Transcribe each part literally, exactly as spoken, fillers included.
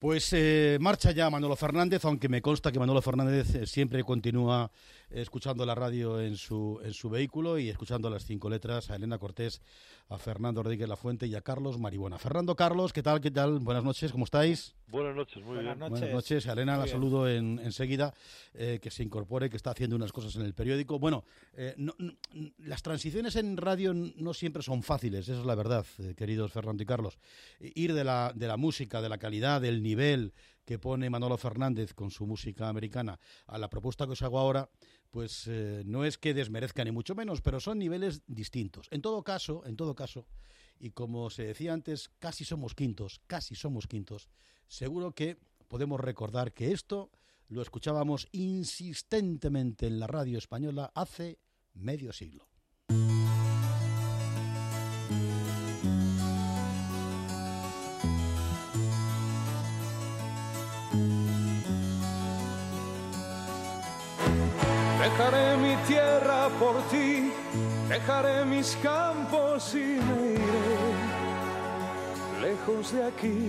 Pues eh, marcha ya Manolo Fernández, aunque me consta que Manolo Fernández eh, siempre continúa eh, escuchando la radio en su en su vehículo y escuchando las cinco letras, a Elena Cortés, a Fernando Rodríguez Lafuente y a Carlos Maribuena. Fernando, Carlos, ¿qué tal? ¿Qué tal? Buenas noches, ¿cómo estáis? Buenas noches, muy Buenas bien. noches. Buenas noches, a Elena Muy la bien. saludo en, enseguida, eh, que se incorpore, que está haciendo unas cosas en el periódico. Bueno, eh, no, no, las transiciones en radio no siempre son fáciles, esa es la verdad, eh, queridos Fernando y Carlos. Ir de la, de la música, de la calidad, del nivel que pone Manolo Fernández con su música americana a la propuesta que os hago ahora, pues eh, no es que desmerezca ni mucho menos, pero son niveles distintos. En todo caso, en todo caso, y como se decía antes, casi somos quintos, casi somos quintos, seguro que podemos recordar que esto lo escuchábamos insistentemente en la radio española hace medio siglo. Dejaré mi tierra por ti, dejaré mis campos y me iré lejos de aquí.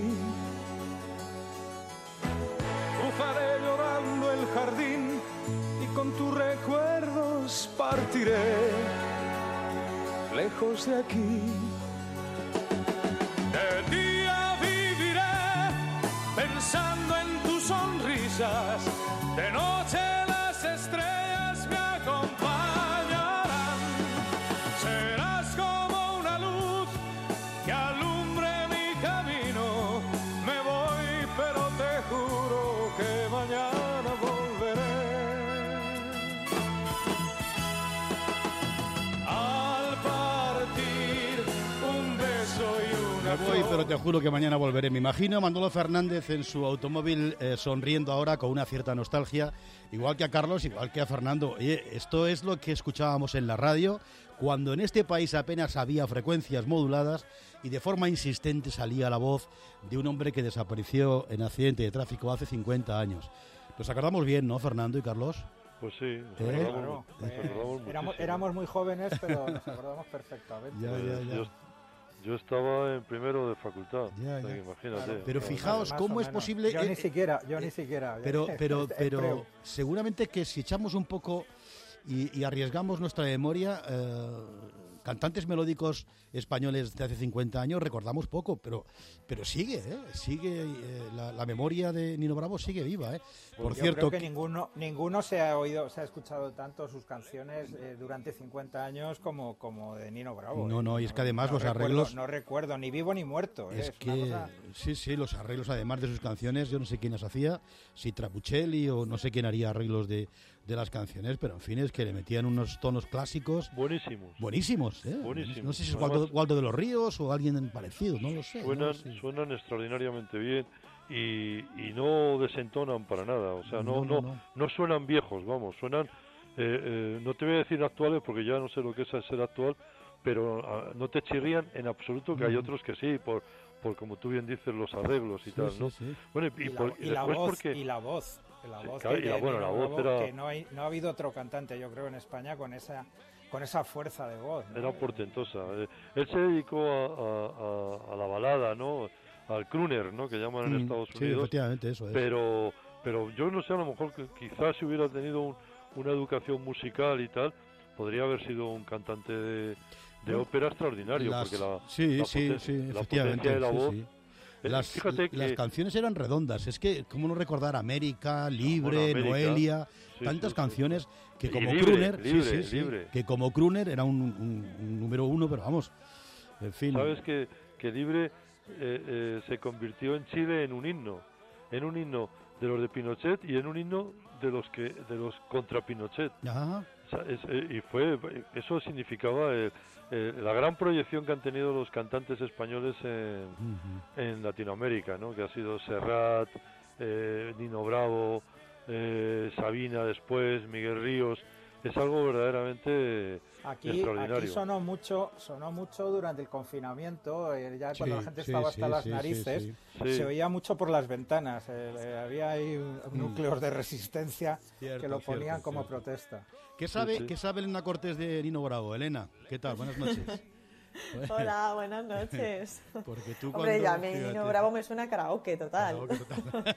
Cruzaré llorando el jardín y con tus recuerdos partiré lejos de aquí. De día viviré pensando en tus sonrisas, de noche las estrellas me acompañarán. Serás como una luz que alumbre mi camino. Me voy, pero te juro que mañana volveré. Al partir, un beso y una Me voy, flor. pero te juro que mañana volveré. Me imagino a Manolo Fernández en su automóvil eh, sonriendo ahora con una cierta nostalgia, igual que a Carlos, igual que a Fernando. Oye, esto es lo que escuchábamos en la radio cuando en este país apenas había frecuencias moduladas y de forma insistente salía la voz de un hombre que desapareció en accidente de tráfico hace cincuenta años. Nos acordamos bien, ¿no, Fernando y Carlos? Pues sí, nos ¿Eh? acordamos, Claro, nos eh, acordamos éramos, muchísimo. éramos muy jóvenes, pero nos acordamos perfectamente. Ya, Pues ya, ya. Yo, yo estaba en primero de facultad, Ya, o sea, ya. que imagínate. Claro. Pero Claro. fijaos Más cómo o es menos. posible... Yo eh, ni siquiera, yo ni eh, siquiera. Pero, pero, Es pero preu. seguramente que si echamos un poco y, y arriesgamos nuestra memoria, eh, cantantes melódicos españoles de hace cincuenta años recordamos poco, pero pero sigue, ¿eh? sigue eh, la, la memoria de Nino Bravo sigue viva, ¿eh? Por Yo cierto, creo que ninguno, ninguno se ha oído, se ha escuchado tanto sus canciones eh, durante cincuenta años como, como de Nino Bravo. No, eh. no, y es que además los recuerdo- arreglos- No recuerdo, ni vivo ni muerto. eh, es es una que cosa- sí, sí, los arreglos además de sus canciones, yo no sé quién las hacía, si Trapuchelli o no sé quién haría arreglos de, de las canciones, pero en fin, es que le metían unos tonos clásicos Buenísimos. buenísimos, ¿eh? Buenísimos. No sé si es Además- Waldo, Waldo de los Ríos o alguien parecido, no lo sé. no Suenan, lo sé. suenan extraordinariamente bien y, y no desentonan para nada, o sea, no, No, no, no, no. no suenan viejos, vamos, suenan, eh, eh, no te voy a decir actuales porque ya no sé lo que es ser actual, pero ah, no te chirrían en absoluto, que hay Ujú. otros que sí, por, por como tú bien dices, los arreglos y Sí, tal, sí, ¿no? sí. Bueno, y, Y, por- la, y y la después voz, porque... y la voz, la Sí, voz claro, que y la- de bueno, la Nino voz Bravo, era- que no, hay, no ha habido otro cantante, yo creo, en España con esa con esa fuerza de voz, ¿no? Era portentosa. Eh, él se dedicó a, a- a- a la balada, ¿no? Al crooner, ¿no? Que llaman en Mm, Estados sí, Unidos. efectivamente, eso es. Pero, pero yo no sé, a lo mejor que quizás si hubiera tenido un- una educación musical y tal, podría haber sido un cantante de, de Bueno, ópera extraordinario, Las- porque la, sí, la sí, poten- sí, la efectivamente. potencia de la sí, voz... sí. eh, Las, fíjate que... las canciones eran redondas, es que, ¿cómo no recordar América, Libre, Bueno, América, Noelia, sí, tantas sí, sí. canciones que Y como Libre, crooner, sí, Libre, sí, sí, Libre. que como crooner era un, un- un número uno, pero vamos, en fin. Sabes que, que Libre eh, eh, se convirtió en Chile en un himno, en un himno de los de Pinochet y en un himno de los que de los contra Pinochet. Ajá. O sea, es- eh, y fue eso significaba eh, eh, la gran proyección que han tenido los cantantes españoles en, Ujú. en Latinoamérica, ¿no? Que ha sido Serrat, eh, Nino Bravo, eh, Sabina después, Miguel Ríos. Es algo verdaderamente Aquí, extraordinario. aquí sonó mucho, sonó mucho durante el confinamiento, eh, ya cuando Sí, la gente sí, estaba sí, hasta las sí, sí, narices, sí. Sí. se oía mucho por las ventanas, eh, eh, había ahí un- núcleos de resistencia Cierto, que lo ponían cierto, como cierto. protesta. ¿Qué sabe, sí. ¿Qué sabe Elena Cortés de Nino Bravo? Elena, ¿qué tal? Buenas noches. Hola, buenas noches. Porque tú Hombre, cuando, ya mi fíjate, Nino Bravo me suena a karaoke total. karaoke total.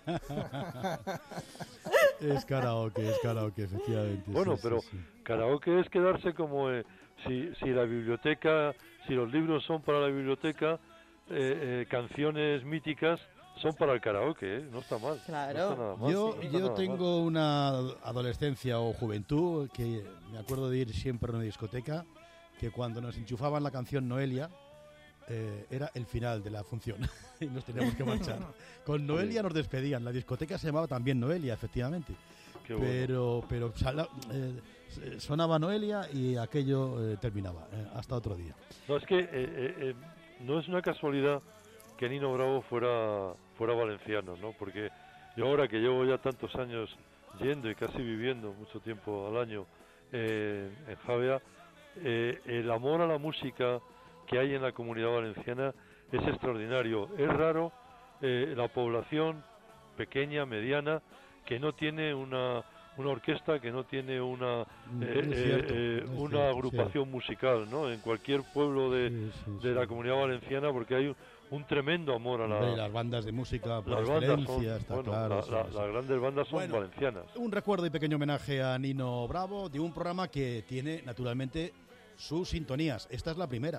Es karaoke, es karaoke, efectivamente. Bueno, sí, pero sí, sí. karaoke es quedarse como eh, si, si la biblioteca, si los libros son para la biblioteca, eh, eh, canciones míticas son para el karaoke, ¿eh? No está mal. Claro. No está nada mal, Yo, no está yo nada mal. tengo una adolescencia o juventud que me acuerdo de ir siempre a una discoteca, que cuando nos enchufaban la canción Noelia, eh, era el final de la función y nos teníamos que marchar. Con Noelia nos despedían. La discoteca se llamaba también Noelia, efectivamente. Qué bueno. Pero, pero sala- eh, sonaba Noelia y aquello eh, terminaba. eh, hasta otro día. No, es que eh, eh, eh, no es una casualidad que Nino Bravo fuera fuera valenciano, ¿no? Porque yo ahora que llevo ya tantos años yendo y casi viviendo mucho tiempo al año eh, en Javea, eh, el amor a la música que hay en la comunidad valenciana es extraordinario. Es raro eh, la población pequeña, mediana, que no tiene una una orquesta, que no tiene una Mm, eh, es eh, cierto, eh, es una cierto, agrupación musical, ¿no? En cualquier pueblo de, Sí, sí, de la sí. comunidad valenciana, porque hay un, un tremendo amor a la, Hombre, y las bandas de música por las bandas son, excelencia, está bueno, claro. la- sí, la- sí. las grandes bandas son Bueno. valencianas. Un recuerdo y pequeño homenaje a Nino Bravo de un programa que tiene naturalmente sus sintonías. Esta es la primera.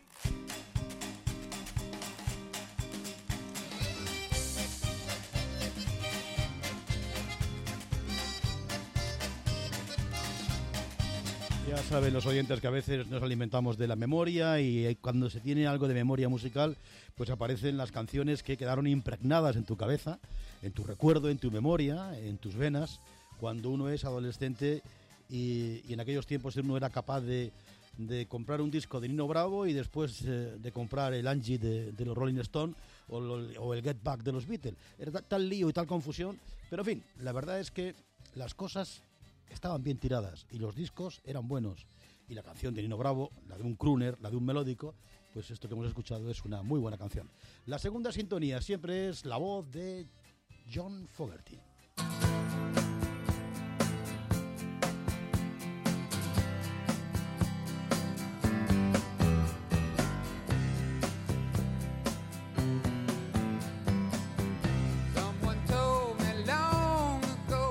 Ya saben los oyentes que a veces nos alimentamos de la memoria y cuando se tiene algo de memoria musical, pues aparecen las canciones que quedaron impregnadas en tu cabeza, en tu recuerdo, en tu memoria, en tus venas, cuando uno es adolescente y, y en aquellos tiempos uno era capaz de, de comprar un disco de Nino Bravo y después eh, de comprar el Angie de, de los Rolling Stones o, lo- o el Get Back de los Beatles. Era ta- tal lío y tal confusión, pero en fin, la verdad es que las cosas estaban bien tiradas y los discos eran buenos. Y la canción de Nino Bravo, la de un crooner, la de un melódico, pues esto que hemos escuchado es una muy buena canción. La segunda sintonía siempre es la voz de John Fogerty. Someone told me long ago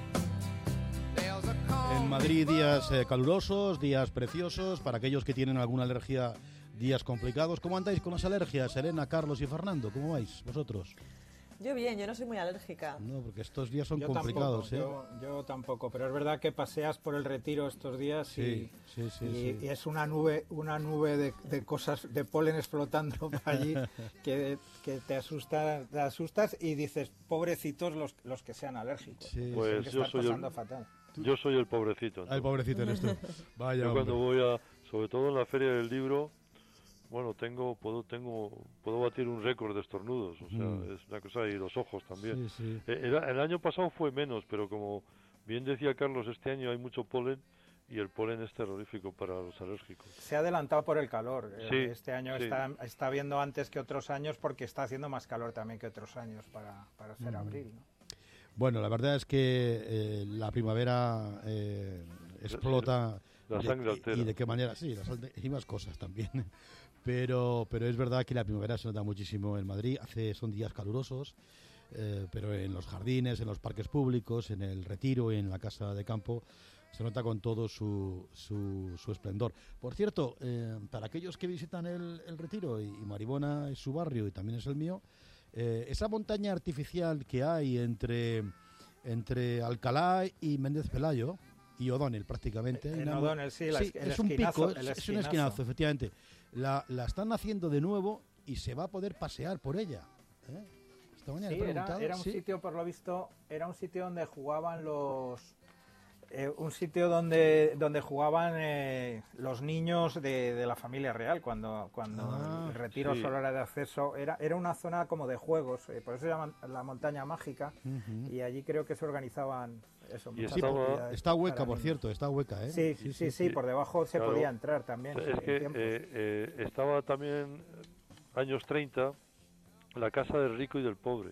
there's a En calm Madrid días eh, calurosos, días preciosos, para aquellos que tienen alguna alergia, días complicados. ¿Cómo andáis con las alergias, Elena, Carlos y Fernando? ¿Cómo vais vosotros? Yo bien, yo no soy muy alérgica. No, porque estos días son Yo complicados, tampoco, ¿eh? yo, yo tampoco, pero es verdad que paseas por el Retiro estos días Sí, y, sí, sí, y- sí. y es una nube, una nube de, de cosas, de pólenes flotando por allí que, que te asusta, te asustas y dices, pobrecitos los, los que sean alérgicos. Sí, Pues Tienen que yo estar soy el- pasando fatal. Yo soy el pobrecito. Ay, entonces. pobrecito eres tú. Vaya, Yo hombre. cuando voy a, sobre todo en la feria del libro, bueno, tengo, puedo, tengo, puedo batir un récord de estornudos, o sea, Mm. es una cosa, y los ojos también. Sí, sí. Eh, El, el año pasado fue menos, pero como bien decía Carlos, este año hay mucho polen y el polen es terrorífico para los alérgicos. Se ha adelantado por el calor. Eh, Sí, este año sí. está, está viendo antes que otros años porque está haciendo más calor también que otros años para, para ser Mm. abril, ¿no? Bueno, la verdad es que eh, la primavera eh, explota. La de- sangre y- altera. Y de qué manera, sí, la sal- y más cosas también. Pero, pero es verdad que la primavera se nota muchísimo en Madrid. Hace, son días calurosos, eh, pero en los jardines, en los parques públicos, en el Retiro y en la Casa de Campo se nota con todo su, su, su esplendor. Por cierto, eh, para aquellos que visitan el, el Retiro, y, y Maribona es su barrio y también es el mío, eh, esa montaña artificial que hay entre, entre Alcalá y Méndez Pelayo y O'Donnell prácticamente. En Hay una- O'Donnell, sí, la es- el es un esquinazo, pico, el es, es un esquinazo. esquinazo, efectivamente. La, la están haciendo de nuevo y se va a poder pasear por ella. ¿eh? Esta mañana Sí, he era, preguntado, era un sí. sitio, por lo visto, era un sitio donde jugaban los... eh, un sitio donde donde jugaban eh, los niños de, de la familia real cuando cuando Ah, el retiro sí. solo era de acceso, era era una zona como de juegos, eh, por eso se llama la montaña mágica, Ujú. y allí creo que se organizaban eso, Y muchas estaba- actividades Está hueca, para por niños. cierto, está hueca, ¿eh? Sí, sí, sí, sí. por debajo se Claro. podía entrar también. Es en que tiempos. eh, eh, estaba también, eh, años treinta, la casa del rico y del pobre.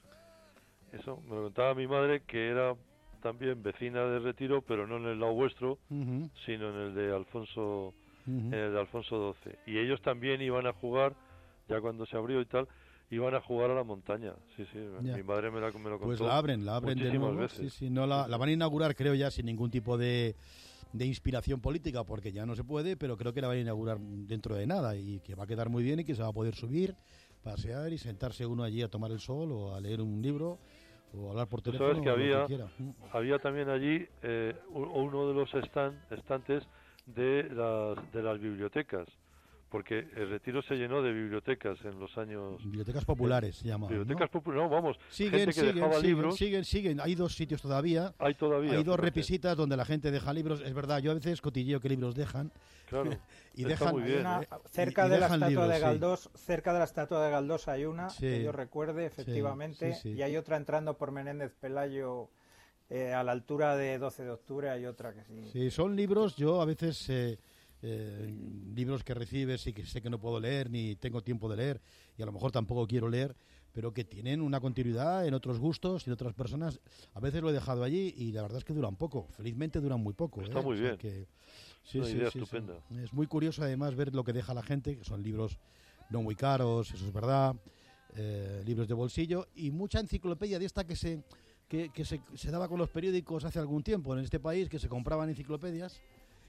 Eso me lo contaba mi madre, que era también vecina de Retiro, pero no en el lado vuestro, Ujú. sino en el de Alfonso en el de Alfonso doce. Y ellos también iban a jugar, ya cuando se abrió y tal, iban a jugar a la montaña. Sí, sí, Ya. mi madre me, la, me lo contó. Pues la abren, la abren de muchísimas nuevo. veces. Sí, sí, no la, la van a inaugurar, creo ya, sin ningún tipo de, de inspiración política, porque ya no se puede, pero creo que la van a inaugurar dentro de nada y que va a quedar muy bien y que se va a poder subir, pasear y sentarse uno allí a tomar el sol o a leer un libro o a hablar por Tú teléfono. sabes que o lo había, quiera. Mm. había también allí eh, u- uno de los stand, estantes de las, de las bibliotecas, porque el Retiro se llenó de bibliotecas en los años... Bibliotecas populares se llaman. Bibliotecas ¿no? populares, no, vamos, Siguen, gente que siguen, dejaba siguen, libros, siguen, siguen. Hay dos sitios todavía. hay todavía. Hay dos fíjate. repisitas donde la gente deja libros. Es verdad, yo a veces cotilleo qué libros dejan. Claro, Y está dejan muy Hay bien. una- ¿eh? cerca Y- y de la dejan estatua libros, de sí. Galdós, cerca de la estatua de Galdós hay una Sí. que yo recuerde efectivamente, sí, sí. y hay otra entrando por Menéndez Pelayo eh, a la altura de doce de octubre, hay otra que sí. Sí, son libros, yo a veces, eh, eh, libros que recibes y que sé que no puedo leer ni tengo tiempo de leer y a lo mejor tampoco quiero leer, pero que tienen una continuidad en otros gustos y en otras personas. A veces lo he dejado allí y la verdad es que duran poco, felizmente duran muy poco. Está ¿eh? muy O sea bien. que- sí, Una sí, idea sí, sí. estupenda. Es muy curioso además ver lo que deja la gente, que son libros no muy caros, eso es verdad, eh, libros de bolsillo y mucha enciclopedia de esta que se... que, que se, se daba con los periódicos hace algún tiempo en este país, que se compraban enciclopedias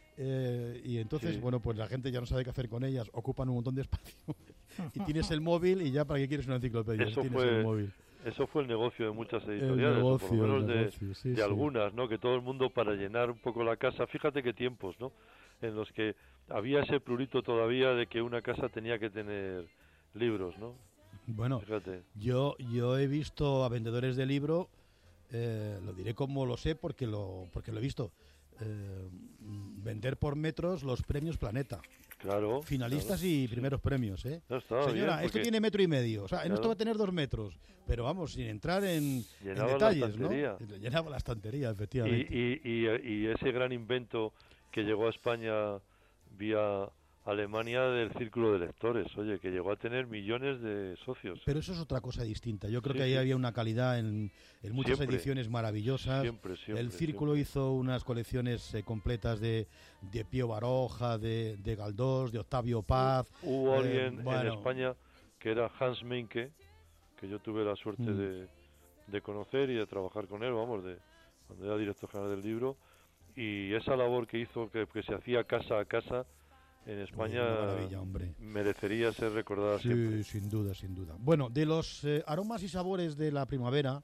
eh, y entonces, Sí. bueno, pues la gente ya no sabe qué hacer con ellas, ocupan un montón de espacio y tienes el móvil y ya para qué quieres una enciclopedia, Eso tienes fue el móvil. Eso fue el negocio de muchas El editoriales, o por negocio, lo el menos de, negocio, sí, de sí. algunas, ¿no? Que todo el mundo, para llenar un poco la casa, fíjate qué tiempos, ¿no? En los que había ese prurito todavía de que una casa tenía que tener libros, ¿no? Bueno, Fíjate. yo, yo he visto a vendedores de libro, eh, lo diré como lo sé porque lo, porque lo he visto, eh, vender por metros los premios Planeta. Claro. Finalistas claro, y sí. primeros premios, ¿eh? No, estaba Señora, bien, esto porque tiene metro y medio. O sea, en esto Claro. va a tener dos metros. Pero vamos, sin entrar en, en Llenaba la detalles, ¿no? estantería. Llenaba la estantería, y, efectivamente. y, y, y ese gran invento que llegó a España vía Alemania del Círculo de Lectores, oye, que llegó a tener millones de socios. Pero eso es otra cosa distinta. Yo creo Sí, que ahí sí. había una calidad en, en muchas Siempre. ediciones maravillosas. Siempre, siempre. El Círculo siempre. hizo unas colecciones eh, completas de, de Pío Baroja, de, de Galdós, de Octavio Paz. Hubo eh, alguien bueno. en España que era Hans Menke, que yo tuve la suerte Mm. de, de conocer y de trabajar con él, vamos, de cuando era director general del libro, y esa labor que hizo, que, que se hacía casa a casa en España, Una maravilla, hombre. merecería ser recordada Sí, siempre. sin duda, sin duda. Bueno, de los eh, aromas y sabores de la primavera,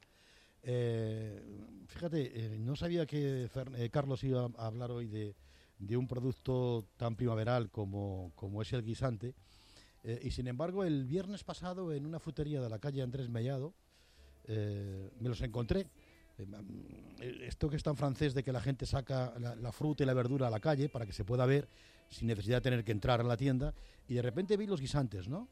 eh, fíjate, eh, no sabía que Fer- eh, Carlos iba a hablar hoy de, de un producto tan primaveral como, como es el guisante. Eh, y sin embargo, el viernes pasado en una frutería de la calle Andrés Mellado, eh, me los encontré. Eh, mm, esto que es tan francés de que la gente saca la, la fruta y la verdura a la calle para que se pueda ver sin necesidad de tener que entrar a la tienda, y de repente vi los guisantes, ¿no?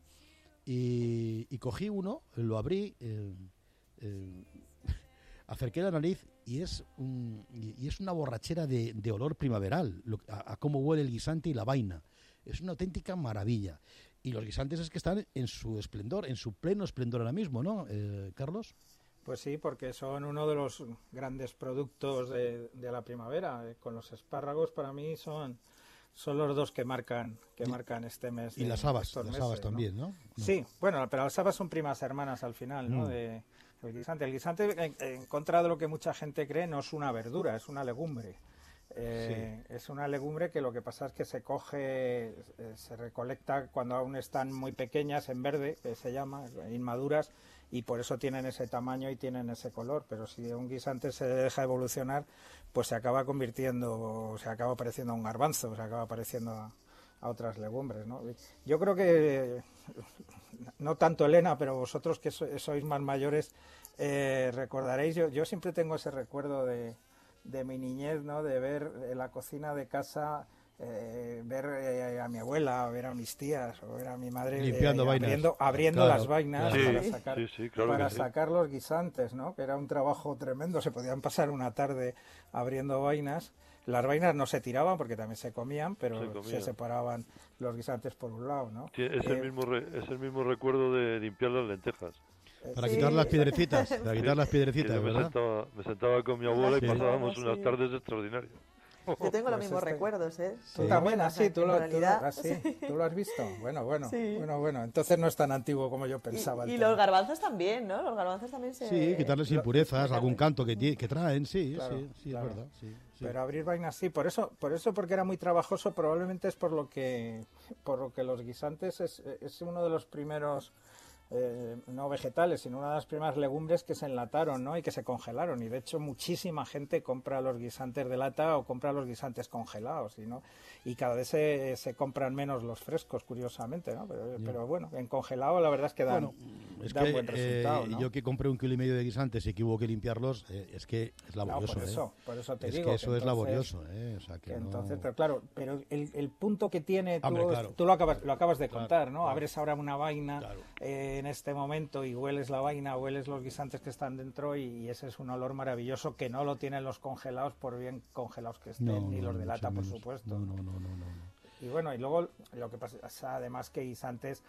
Y, y cogí uno, lo abrí, eh, eh, acerqué la nariz y es un, y, y es una borrachera de, de olor primaveral, lo- a, a cómo huele el guisante y la vaina. Es una auténtica maravilla. Y los guisantes es que están en su esplendor, en su pleno esplendor ahora mismo, ¿no, eh, Carlos? Pues sí, porque son uno de los grandes productos de, de la primavera. Eh, Con los espárragos para mí son, son los dos que marcan que Y- marcan este mes. Y de- las habas, estos las meses, habas ¿no? también, ¿no? No. Sí, bueno, pero las habas son primas hermanas al final, ¿no? Mm. De, el guisante. El guisante, en, en contra de lo que mucha gente cree, no es una verdura, es una legumbre. Eh, Es una legumbre que lo que pasa es que se coge, eh, se recolecta cuando aún están muy pequeñas, en verde, que se llama, inmaduras, y por eso tienen ese tamaño y tienen ese color. Pero si un guisante se deja evolucionar, pues se acaba convirtiendo, se acaba pareciendo a un garbanzo, se acaba pareciendo a, a otras legumbres, ¿no? Yo creo que, no tanto Elena, pero vosotros que so- sois más mayores, eh, recordaréis, yo, yo siempre tengo ese recuerdo de, de mi niñez, ¿no? De ver en la cocina de casa, eh, ver eh, a mi abuela, ver a mis tías, o ver a mi madre Limpiando eh, vainas. abriendo, abriendo Claro, las vainas claro. para Sí, sacar, sí, sí, claro para que sí. sacar los guisantes, ¿no? Que era un trabajo tremendo, se podían pasar una tarde abriendo vainas. Las vainas no se tiraban porque también se comían, pero Se se, comían. separaban los guisantes por un lado, ¿no? Sí, es, Eh, el mismo re- es el mismo recuerdo de limpiar las lentejas. Para Sí. quitar las piedrecitas, para quitar las Sí, piedrecitas, yo me ¿verdad? sentaba, me sentaba con mi abuela Sí. y pasábamos Sí. unas tardes extraordinarias. Yo tengo los Pues mismos este- recuerdos, ¿eh? Tú Sí. también, Bueno, o así, sea, tú en lo, tú, lo, realidad- así, ¿tú lo has visto. Bueno, bueno, Sí. bueno, bueno. Entonces no es tan antiguo como yo pensaba. Y, el y tema. los garbanzos también, ¿no? Los garbanzos también se... Sí, quitarles Lo- impurezas, algún canto que, tie- que traen, sí, Claro, sí, sí, claro. es verdad. Sí, sí. Pero abrir vainas sí, por eso, por eso porque era muy trabajoso, probablemente es por lo que, por lo que los guisantes es, es uno de los primeros, eh, no vegetales, sino una de las primeras legumbres que se enlataron, ¿no? Y que se congelaron. Y de hecho muchísima gente compra los guisantes de lata o compra los guisantes congelados, y no, y cada vez se, se compran menos los frescos, curiosamente, ¿no? Pero, pero bueno, en congelado la verdad es que dan, Bueno, es dan que buen resultado, eh, ¿no? yo que compré un kilo y medio de guisantes y que hubo que limpiarlos, eh, es que es No, laborioso. por eso, ¿eh? por eso te es digo que eso es entonces- laborioso, ¿eh? O sea, que Que no- entonces, pero claro, pero el, el punto que tiene, tú, Hombre, claro. tú lo acabas, lo acabas de Claro, contar, ¿no? claro. Abres ahora una vaina Claro. eh, en este momento y hueles la vaina, hueles los guisantes que están dentro y, y ese es un olor maravilloso que no lo tienen los congelados, por bien congelados que estén, No, ni no, los de mucho lata, por menos. supuesto. No, no, no, no, no, no. Y bueno, y luego lo que pasa además que guisantes,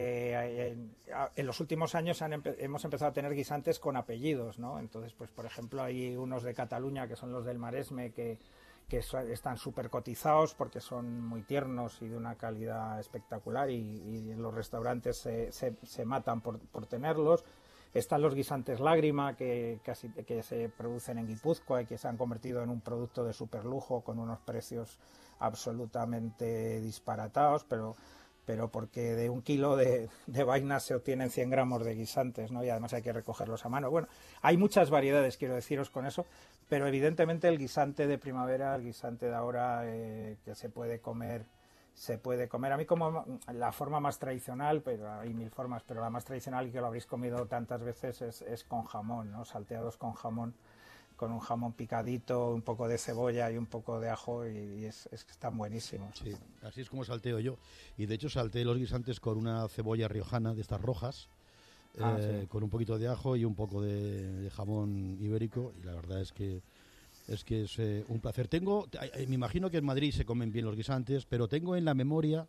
eh, en, en los últimos años han empe- hemos empezado a tener guisantes con apellidos, ¿no? Entonces, pues por ejemplo, hay unos de Cataluña que son los del Maresme que, que so- están súper cotizados porque son muy tiernos y de una calidad espectacular y, y en los restaurantes se, se, se matan por, por tenerlos. Están los guisantes lágrima que, casi, que se producen en Guipúzcoa y que se han convertido en un producto de superlujo con unos precios absolutamente disparatados, pero, pero porque de un kilo de, de vaina se obtienen cien gramos de guisantes, ¿no? Y además hay que recogerlos a mano. Bueno, hay muchas variedades, quiero deciros con eso, pero evidentemente el guisante de primavera, el guisante de ahora eh, que se puede comer, se puede comer. A mí como la forma más tradicional, pero hay mil formas, pero la más tradicional y que lo habréis comido tantas veces es, es con jamón, ¿no? Salteados con jamón, con un jamón picadito, un poco de cebolla y un poco de ajo y, y es, es que están buenísimos. Sí, así es como salteo yo. Y de hecho salteé los guisantes con una cebolla riojana de estas rojas, Ah, eh, sí. con un poquito de ajo y un poco de, de jamón ibérico. Y la verdad es que es que es eh, un placer. Tengo, eh, me imagino que en Madrid se comen bien los guisantes, pero tengo en la memoria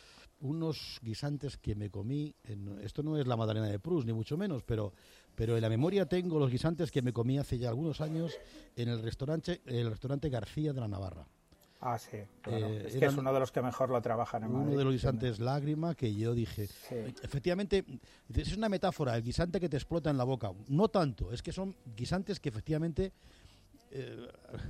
unos guisantes que me comí. En, esto no es la Magdalena de Proust, ni mucho menos, pero, pero en la memoria tengo los guisantes que me comí hace ya algunos años en el restaurante, el restaurante García de la Navarra. Ah, sí, claro. Eh, es que eran es uno de los que mejor lo trabajan en Uno Madrid. de los Sí, guisantes lágrima que yo dije, Sí. efectivamente, es una metáfora, el guisante que te explota en la boca. No tanto, es que son guisantes que efectivamente, eh,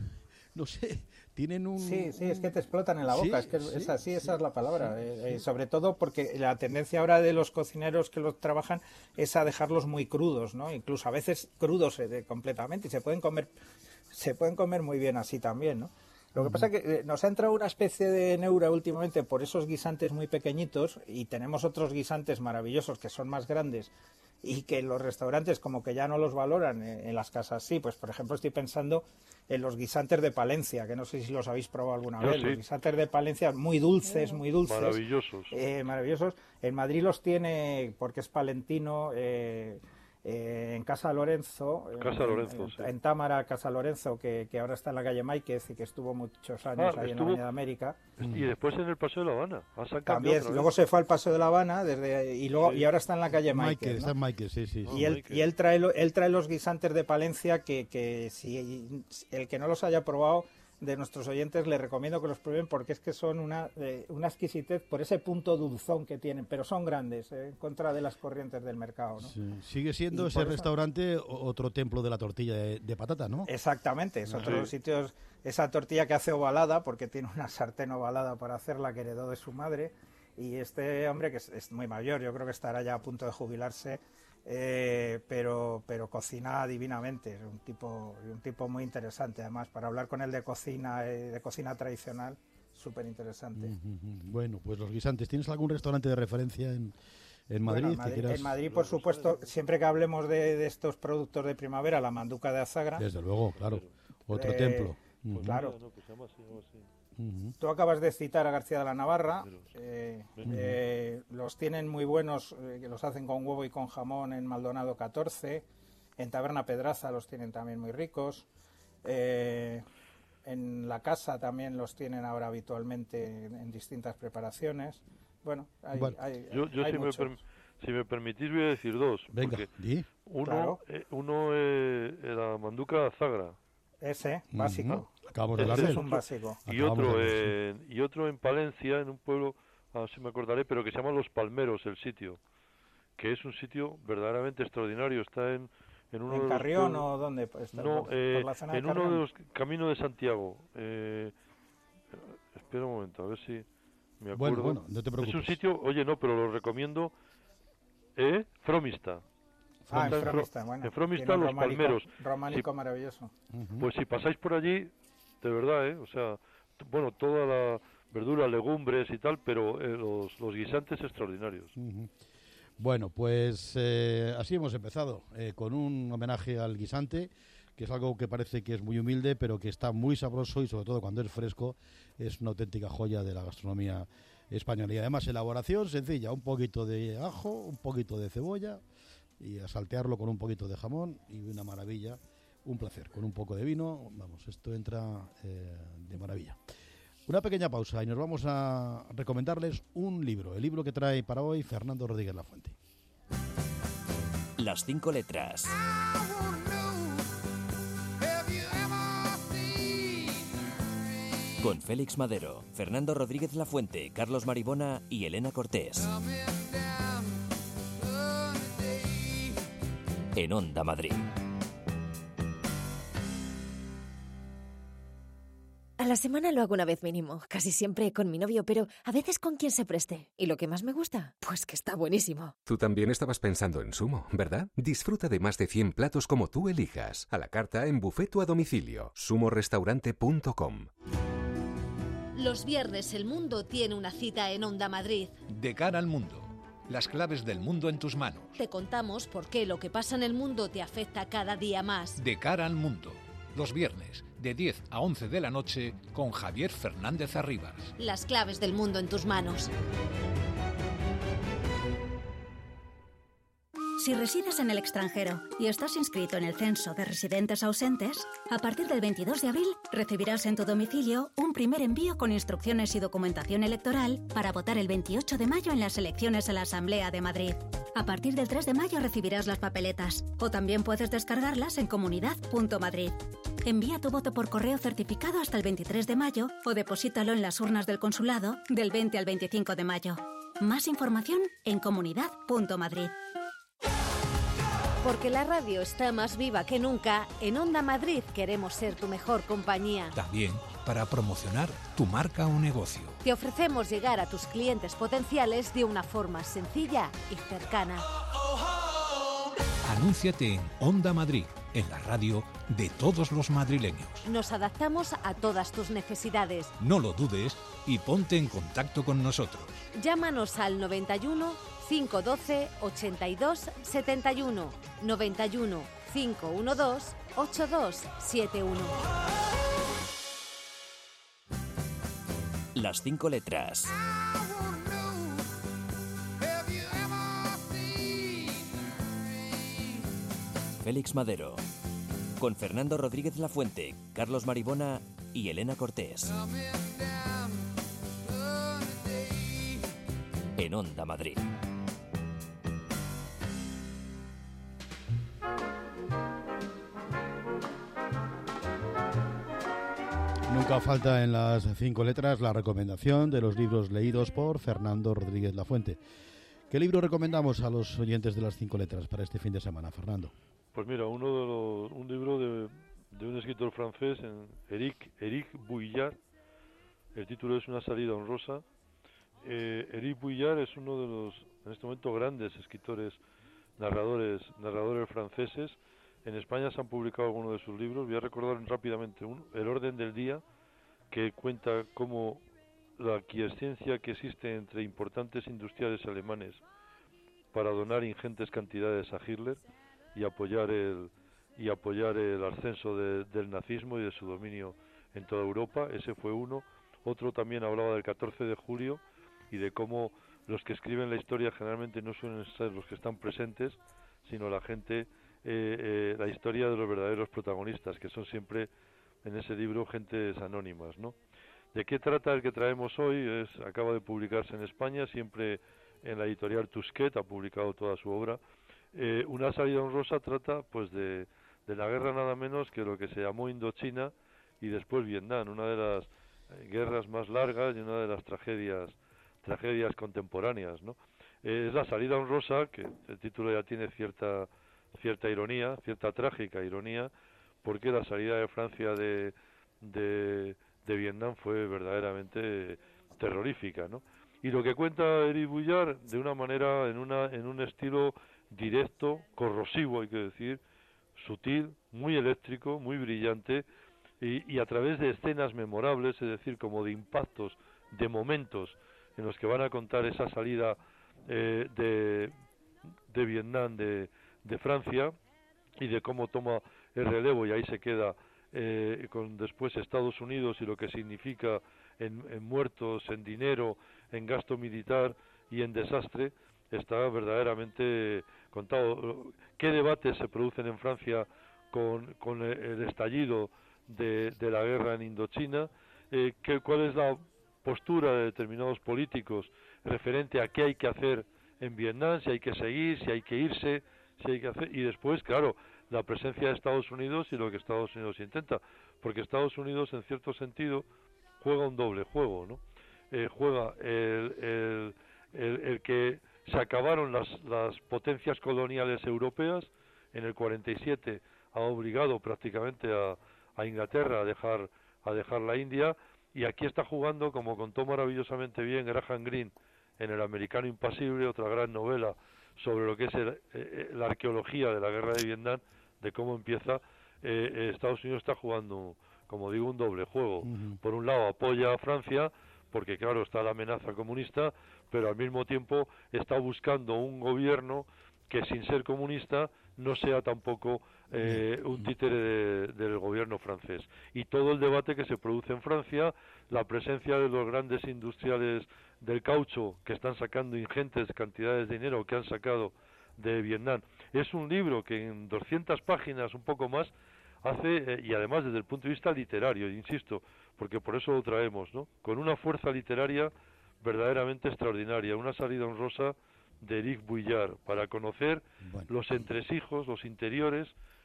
no sé, tienen un... Sí, sí, es que te explotan en la boca, Sí, es que sí, es así, sí, esa es la palabra. sí, eh, eh, sí. sobre todo porque la tendencia ahora de los cocineros que los trabajan es a dejarlos muy crudos, ¿no? Incluso a veces crudos eh, de- completamente y se pueden comer, se pueden comer muy bien así también, ¿no? Lo que pasa es que eh, nos ha entrado una especie de neura últimamente por esos guisantes muy pequeñitos y tenemos otros guisantes maravillosos que son más grandes y que en los restaurantes como que ya no los valoran, eh, en las casas sí. Pues por ejemplo estoy pensando en los guisantes de Palencia, que no sé si los habéis probado alguna Yo vez. sí. Los guisantes de Palencia muy dulces, muy dulces. Maravillosos. Eh, maravillosos. En Madrid los tiene, porque es palentino, eh, eh, en Casa Lorenzo, en- Casa Lorenzo, en, sí. en Támara, Casa Lorenzo, que, que ahora está en la calle Máiquez y que estuvo muchos años Ah, ahí en estuvo- la Avenida América. Y después en el Paseo de La Habana. Ah, se han cambiado También, otra vez. luego se fue al Paso de la Habana desde, y luego Sí. y ahora está en la calle Michael, Máiquez, ¿no? está en Michael, sí, sí. sí. Y él, Michael. y él trae lo- él trae los guisantes de Palencia que, que si el que no los haya probado de nuestros oyentes le recomiendo que los prueben porque es que son una, eh, una exquisitez por ese punto dulzón que tienen, pero son grandes, eh, en contra de las corrientes del mercado, ¿no? Sí. Sigue siendo Y ese por eso- restaurante o- otro templo de la tortilla de, de patata, ¿no? Exactamente, es otro de los Sí. sitios, esa tortilla que hace ovalada, porque tiene una sartén ovalada para hacerla que heredó de su madre, y este hombre que es, es muy mayor, yo creo que estará ya a punto de jubilarse, eh, pero pero cocina divinamente, es un tipo un tipo muy interesante, además para hablar con él de cocina, eh, de cocina tradicional, súper interesante. Ujú, ujú. Bueno, pues los guisantes. ¿Tienes algún restaurante de referencia en, en Madrid? Bueno, en que Madrid, quieras- en Madrid, por supuesto, siempre que hablemos de, de estos productos de primavera, la manduca de Azagra. Desde luego, claro. Otro Eh, templo. pues Ujú, claro. No, pues se llama así, se llama así. ujú. Tú acabas de citar a García de la Navarra. Pero- eh, Ujú. eh, los tienen muy buenos, eh, que los hacen con huevo y con jamón en Maldonado catorce. En Taberna Pedraza los tienen también muy ricos. Eh, en la casa también los tienen ahora habitualmente en, en distintas preparaciones. Bueno, hay, Bueno. hay- Yo, yo hay si, me muchos. per- si me permitís voy a decir dos. Venga, Porque di. uno, Claro. eh, uno eh, era Manduca Zagra. Ese, Ujú. básico. Acabamos de Ese hablar de es él. un básico. Y Acabamos otro, de hablar, en, y otro en Palencia, en un pueblo, ah, sí me acordaré, pero que se llama Los Palmeros, el sitio, que es un sitio verdaderamente extraordinario. Está en, en uno ¿En de Carrión los pueblos- o dónde? Pues está No, por, eh, por la zona de en uno Carrión. de los caminos de Santiago. Eh, espera un momento, a ver si me acuerdo. Bueno, bueno, no te Es preocupes. un sitio, oye, no, pero lo recomiendo. ¿Eh? Fromista. Ah, Está en en Fro- Fromista, bueno. en Fromista, tiene un Los románico- Palmeros. Románico maravilloso. Ujú. Pues si pasáis por allí, de verdad, ¿eh? O sea, t- bueno, toda la verdura, legumbres y tal, pero eh, los, los guisantes extraordinarios. Ujú. Bueno, pues eh, así hemos empezado, eh, con un homenaje al guisante, que es algo que parece que es muy humilde, pero que está muy sabroso y sobre todo cuando es fresco es una auténtica joya de la gastronomía española. Y además elaboración sencilla, un poquito de ajo, un poquito de cebolla y a saltearlo con un poquito de jamón y una maravilla, un placer, con un poco de vino, vamos, esto entra eh, de maravilla. Una pequeña pausa y nos vamos a recomendarles un libro, el libro que trae para hoy Fernando Rodríguez Lafuente. Las cinco letras. Con Félix Madero, Fernando Rodríguez Lafuente, Carlos Maribona y Elena Cortés. En Onda Madrid. A la semana lo hago una vez mínimo, casi siempre con mi novio, pero a veces con quien se preste. ¿Y lo que más me gusta? Pues que está buenísimo. Tú también estabas pensando en Sumo, ¿verdad? Disfruta de más de cien platos como tú elijas. A la carta, en buffet o a domicilio. sumo restaurante punto com. Los viernes el mundo tiene una cita en Onda Madrid. De cara al mundo. Las claves del mundo en tus manos. Te contamos por qué lo que pasa en el mundo te afecta cada día más. De cara al mundo. Los viernes, de diez a once de la noche, con Javier Fernández Arribas. Las claves del mundo en tus manos. Si resides en el extranjero y estás inscrito en el Censo de Residentes Ausentes, a partir del veintidós de abril recibirás en tu domicilio un primer envío con instrucciones y documentación electoral para votar el veintiocho de mayo en las elecciones a la Asamblea de Madrid. A partir del tres de mayo recibirás las papeletas, o también puedes descargarlas en comunidad punto madrid. Envía tu voto por correo certificado hasta el veintitrés de mayo o deposítalo en las urnas del consulado del veinte al veinticinco de mayo. Más información en comunidad punto madrid. Porque la radio está más viva que nunca, en Onda Madrid queremos ser tu mejor compañía. También para promocionar tu marca o negocio. Te ofrecemos llegar a tus clientes potenciales de una forma sencilla y cercana. Anúnciate en Onda Madrid, en la radio de todos los madrileños. Nos adaptamos a todas tus necesidades. No lo dudes y ponte en contacto con nosotros. Llámanos al noventa y uno, cinco doce, ochenta y dos, setenta y uno, noventa y uno, cinco doce, ochenta y dos setenta y uno. Las cinco letras. Félix Madero. Con Fernando Rodríguez Lafuente, Carlos Maribona y Elena Cortés. En Onda Madrid. Nunca falta en las cinco letras la recomendación de los libros leídos por Fernando Rodríguez Lafuente. ¿Qué libro recomendamos a los oyentes de las cinco letras para este fin de semana, Fernando? Pues mira, uno de los, un libro de, de un escritor francés, en Éric, Éric Bouillard. El título es Una salida honrosa. Eh, Éric Bouillard es uno de los, en este momento, grandes escritores, narradores, narradores franceses. En España se han publicado algunos de sus libros. Voy a recordar rápidamente uno, El orden del día, que cuenta cómo la aquiescencia que existe entre importantes industriales alemanes para donar ingentes cantidades a Hitler y apoyar el y apoyar el ascenso de, del nazismo y de su dominio en toda Europa. Ese fue uno. Otro también hablaba del catorce de julio y de cómo los que escriben la historia generalmente no suelen ser los que están presentes, sino la gente, eh, eh, la historia de los verdaderos protagonistas, que son siempre en ese libro gentes anónimas, ¿no? ¿De qué trata el que traemos hoy? Es, acaba de publicarse en España, siempre en la editorial Tusquet, ha publicado toda su obra. Eh, Una salida honrosa trata pues de, de la guerra nada menos que lo que se llamó Indochina, y después Vietnam, una de las eh, guerras más largas y una de las tragedias tragedias contemporáneas, ¿no? Eh, es la salida honrosa, que el título ya tiene cierta cierta ironía, cierta trágica ironía, porque la salida de Francia de, de, de Vietnam fue verdaderamente terrorífica, ¿no? Y lo que cuenta Éric Vuillard, de una manera, en una en un estilo directo, corrosivo, hay que decir, sutil, muy eléctrico, muy brillante, y, y a través de escenas memorables, es decir, como de impactos, de momentos en los que van a contar esa salida eh, de, de Vietnam de, de Francia, y de cómo toma el relevo, y ahí se queda eh, con después Estados Unidos y lo que significa en, en muertos, en dinero, en gasto militar y en desastre, está verdaderamente contado. ¿Qué debates se producen en Francia con, con el estallido de, de la guerra en Indochina? Eh, ¿qué, ¿Cuál es la postura de determinados políticos referente a qué hay que hacer en Vietnam, si hay que seguir, si hay que irse, si hay que hacer? Y después, claro, la presencia de Estados Unidos y lo que Estados Unidos intenta, porque Estados Unidos, en cierto sentido, juega un doble juego, ¿no? Eh, juega el, el, el, el que se acabaron las, las potencias coloniales europeas. En el cuarenta y siete ha obligado prácticamente a, a Inglaterra a dejar a dejar la India, y aquí está jugando, como contó maravillosamente bien Graham Greene en El americano impasible, otra gran novela sobre lo que es el, eh, la arqueología de la guerra de Vietnam, de cómo empieza. eh, Estados Unidos está jugando, como digo, un doble juego. Uh-huh. Por un lado apoya a Francia, porque claro, está la amenaza comunista, pero al mismo tiempo está buscando un gobierno que, sin ser comunista, no sea tampoco eh, un títere de, del gobierno francés. Y todo el debate que se produce en Francia, la presencia de los grandes industriales del caucho, que están sacando ingentes cantidades de dinero, que han sacado de Vietnam. Es un libro que en doscientas páginas, un poco más, hace, eh, y además desde el punto de vista literario, insisto, porque por eso lo traemos, ¿no?, con una fuerza literaria verdaderamente extraordinaria, una salida honrosa de Éric Vuillard, para conocer bueno. los entresijos, los interiores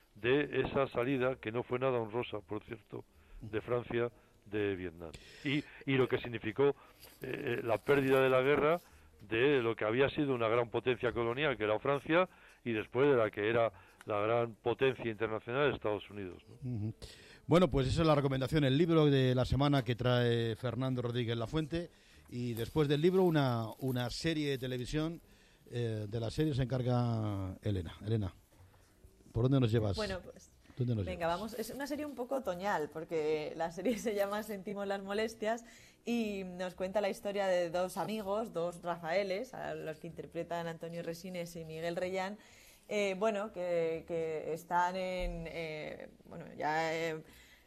de esa salida, que no fue nada honrosa, por cierto, de Francia de Vietnam. Y, y lo que significó eh, la pérdida de la guerra de lo que había sido una gran potencia colonial, que era Francia, y después de la que era la gran potencia internacional de Estados Unidos, ¿no? Uh-huh. Bueno, pues esa es la recomendación, el libro de la semana que trae Fernando Rodríguez Lafuente, y después del libro una, una serie de televisión. Eh, de la serie se encarga Elena. Elena, ¿por dónde nos llevas? Bueno, pues ¿Dónde nos venga, llevas? vamos. Es una serie un poco otoñal, porque la serie se llama Sentimos las molestias y nos cuenta la historia de dos amigos, dos Rafaeles, a los que interpretan Antonio Resines y Miguel Reyán, eh, bueno, que, que están en, eh, bueno, ya eh,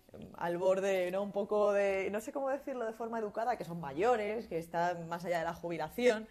al borde, ¿no?, un poco de, no sé cómo decirlo de forma educada, que son mayores, que están más allá de la jubilación.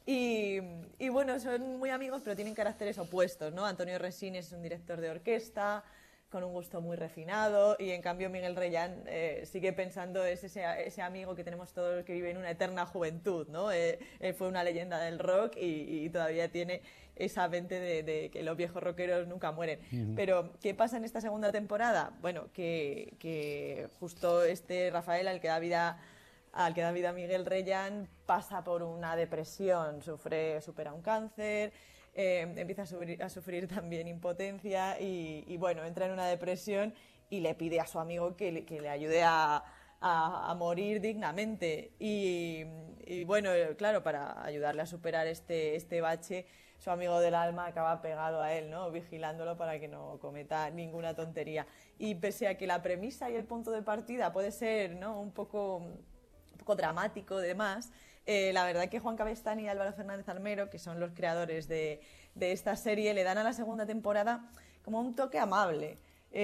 Y, y bueno, son muy amigos, pero tienen caracteres opuestos, ¿no? Antonio Resines es un director de orquesta con un gusto muy refinado, y en cambio Miguel Reyán eh, sigue pensando, es ese, ese amigo que tenemos todos que vive en una eterna juventud, ¿no? Eh, él fue una leyenda del rock y, y todavía tiene esa mente de, de que los viejos rockeros nunca mueren. Uh-huh. Pero, ¿qué pasa en esta segunda temporada? Bueno, que, que justo este Rafael, al que da vida... al que da vida Miguel Reyán, pasa por una depresión, sufre, supera un cáncer, eh, empieza a sufrir, a sufrir también impotencia y, y bueno, entra en una depresión y le pide a su amigo que le, que le ayude a, a, a morir dignamente. Y, y bueno, claro, para ayudarle a superar este, este bache, su amigo del alma acaba pegado a él, ¿no?, vigilándolo para que no cometa ninguna tontería. Y pese a que la premisa y el punto de partida puede ser, ¿no?, un poco... un poco dramático y demás, eh, la verdad que Juan Cabestany y Álvaro Fernández Armero, que son los creadores de, de esta serie, le dan a la segunda temporada como un toque amable.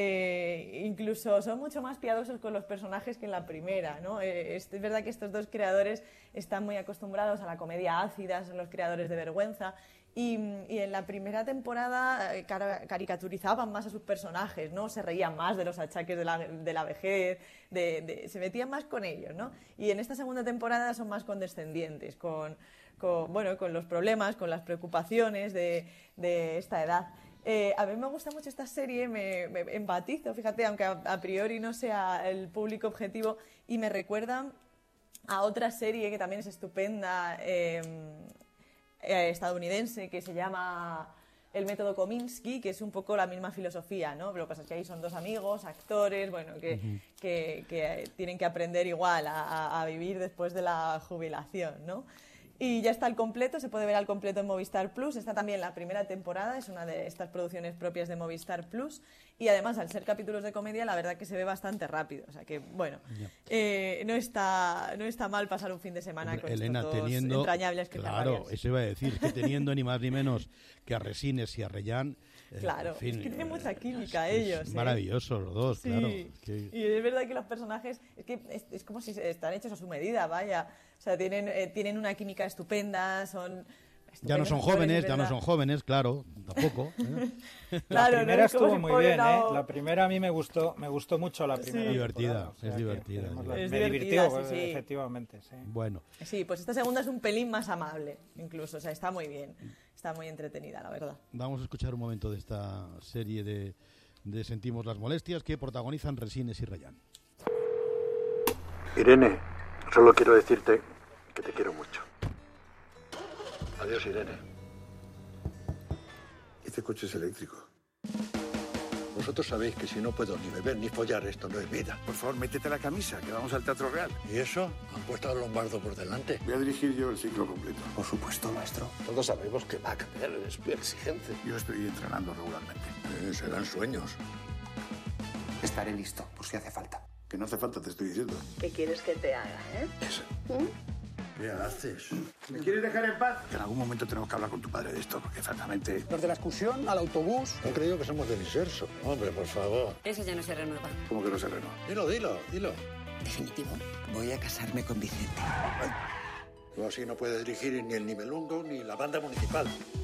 Eh, incluso son mucho más piadosos con los personajes que en la primera, ¿no? Eh, es, es verdad que estos dos creadores están muy acostumbrados a la comedia ácida, son los creadores de Vergüenza, y, y en la primera temporada eh, car caricaturizaban más a sus personajes, ¿no? Se reían más de los achaques de la, de la vejez, de, de, se metían más con ellos, ¿no? Y en esta segunda temporada son más condescendientes, con, con, bueno, con los problemas, con las preocupaciones de, de esta edad. Eh, a mí me gusta mucho esta serie, me, me empatizo, fíjate, aunque a, a priori no sea el público objetivo, y me recuerda a otra serie que también es estupenda, eh, eh, estadounidense, que se llama El método Kominsky, que es un poco la misma filosofía, ¿no? Pero lo que pasa es que ahí son dos amigos, actores, bueno, que, uh-huh. que, que tienen que aprender igual a, a vivir después de la jubilación, ¿no? Y ya está al completo, se puede ver al completo en Movistar Plus. Está también la primera temporada, es una de estas producciones propias de Movistar Plus. Y además, al ser capítulos de comedia, la verdad que se ve bastante rápido. O sea que, bueno, eh, no está no está mal pasar un fin de semana con Elena, estos dos teniendo, entrañables que Claro, eso iba a decir, que teniendo ni más ni menos que a Resines y a Reyán. Eh, claro, en fin, es que tienen mucha química es, ellos. Es ¿eh? maravillosos los dos, sí. claro. Es que... Y es verdad que los personajes, es que es, es como si están hechos a su medida, vaya. O sea, tienen, eh, tienen una química estupenda, son... Ya no son jóvenes, ya no son jóvenes, claro, tampoco. ¿eh? La claro, primera no estuvo muy bien, ¿eh? La primera a mí me gustó, me gustó mucho la primera. Sí. Divertida, o sea, es divertida. Es me divertida, divirtió, sí, sí. efectivamente, sí. Bueno. Sí, pues esta segunda es un pelín más amable, incluso, o sea, está muy bien, está muy entretenida, la verdad. Vamos a escuchar un momento de esta serie de, de Sentimos las molestias que protagonizan Resines y Reyán. Irene, solo quiero decirte que te quiero mucho. Adiós, Irene. Este coche es eléctrico. Vosotros sabéis que si no puedo ni beber ni follar, esto no es vida. Por favor, métete la camisa, que vamos al Teatro Real. ¿Y eso? ¿Han puesto a Lombardo por delante? Voy a dirigir yo el ciclo completo. Por supuesto, maestro. Todos sabemos que va a cambiar, es muy exigente. Yo estoy entrenando regularmente. Eh, serán sueños. Estaré listo, por si hace falta. Que no hace falta, te estoy diciendo. ¿Qué quieres que te haga, eh? ¿Mm? ¿Qué haces? ¿Me quieres dejar en paz? En algún momento tenemos que hablar con tu padre de esto, porque francamente... Los de la excursión, al autobús... Han creído que somos del inserso. Hombre, por favor. Eso ya no se renueva. ¿Cómo que no se renueva? Dilo, dilo, dilo. Definitivo, voy a casarme con Vicente. Tú así no puedes dirigir ni el Nivelungo ni la banda municipal.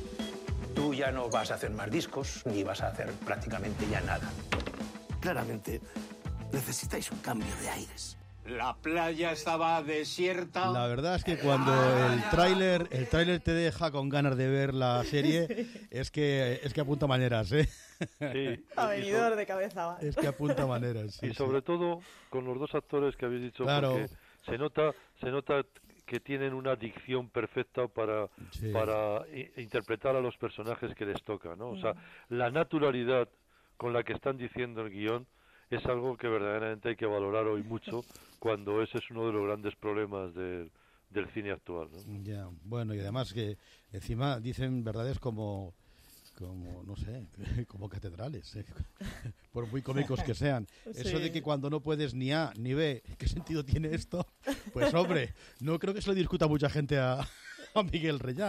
Tú ya no vas a hacer más discos, ni vas a hacer prácticamente ya nada. Claramente, necesitáis un cambio de aires. La playa estaba desierta. La verdad es que cuando el tráiler el tráiler te deja con ganas de ver la serie, sí. es que es que apunta maneras, ¿eh? Sí. Avenidor de cabeza. Va. Es que apunta maneras. Sí, y sobre sí. todo con los dos actores que habéis dicho, claro. porque se nota se nota que tienen una dicción perfecta para sí. para i- interpretar a los personajes que les toca, ¿no? O sea, la naturalidad con la que están diciendo el guión es algo que verdaderamente hay que valorar hoy mucho, cuando ese es uno de los grandes problemas de, del cine actual, ¿no? Ya, bueno, y además que encima dicen verdades como, como no sé, como catedrales, ¿eh? Por muy cómicos que sean. Sí. Eso de que cuando no puedes ni A ni B, ¿qué sentido tiene esto? Pues hombre, no creo que se lo discuta mucha gente a... a Miguel Reyán.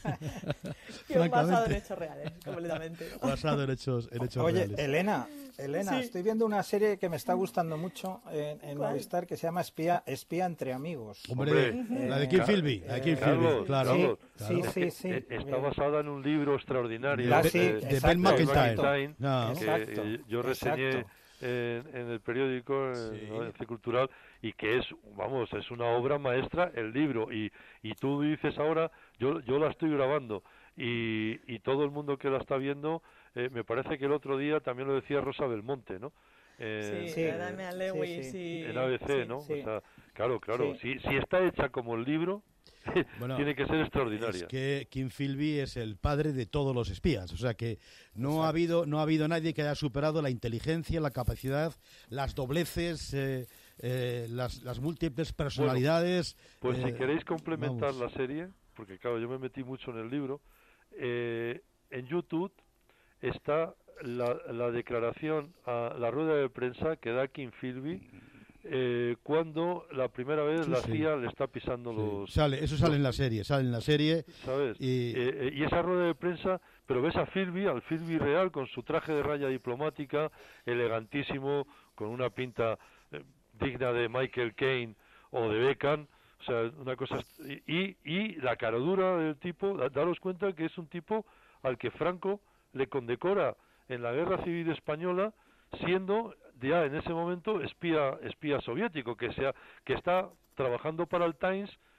Basado en hechos reales, completamente. ¿No? Basado en hechos, en hechos Oye, reales. Elena, Elena, sí. estoy viendo una serie que me está gustando mucho en, en Movistar que se llama Espía, Espía entre amigos. Hombre, eh, la de Kim Philby, la de Kim Philby, claro. Sí, claro. sí, sí, sí. Está basada en un libro extraordinario La, de, sí, de, de Ben McIntyre, no. que yo reseñé en, en el periódico, sí. en el C Cultural, y que es, vamos, es una obra maestra el libro, y, y tú dices ahora, yo yo la estoy grabando, y, y todo el mundo que la está viendo, eh, me parece que el otro día también lo decía Rosa Belmonte, ¿no? Eh, sí, sí, eh, Lewis, sí, sí. En A B C, sí, ¿no? Sí. O sea, claro, claro, sí. si, si está hecha como el libro, bueno, tiene que ser extraordinaria. Es que Kim Philby es el padre de todos los espías, o sea que no Exacto. ha habido no ha habido nadie que haya superado la inteligencia, la capacidad, las dobleces, eh, eh, las, las múltiples personalidades. Bueno, pues eh, si queréis complementar vamos. la serie, porque claro, yo me metí mucho en el libro, eh, en YouTube está la, la declaración, a la rueda de prensa que da Kim Philby eh, cuando la primera vez sí, la C I A sí. le está pisando sí. los... Sale, eso sale los, en la serie, sale en la serie. ¿Sabes? Y... Eh, y esa rueda de prensa, pero ves a Philby, al Philby real, con su traje de raya diplomática, elegantísimo, con una pinta eh, digna de Michael Caine o de Beckham, o sea, una cosa... Y, y la caradura del tipo, daros cuenta que es un tipo al que Franco le condecora en la Guerra Civil Española, siendo ya en ese momento espía espía soviético, que sea que está trabajando para el Times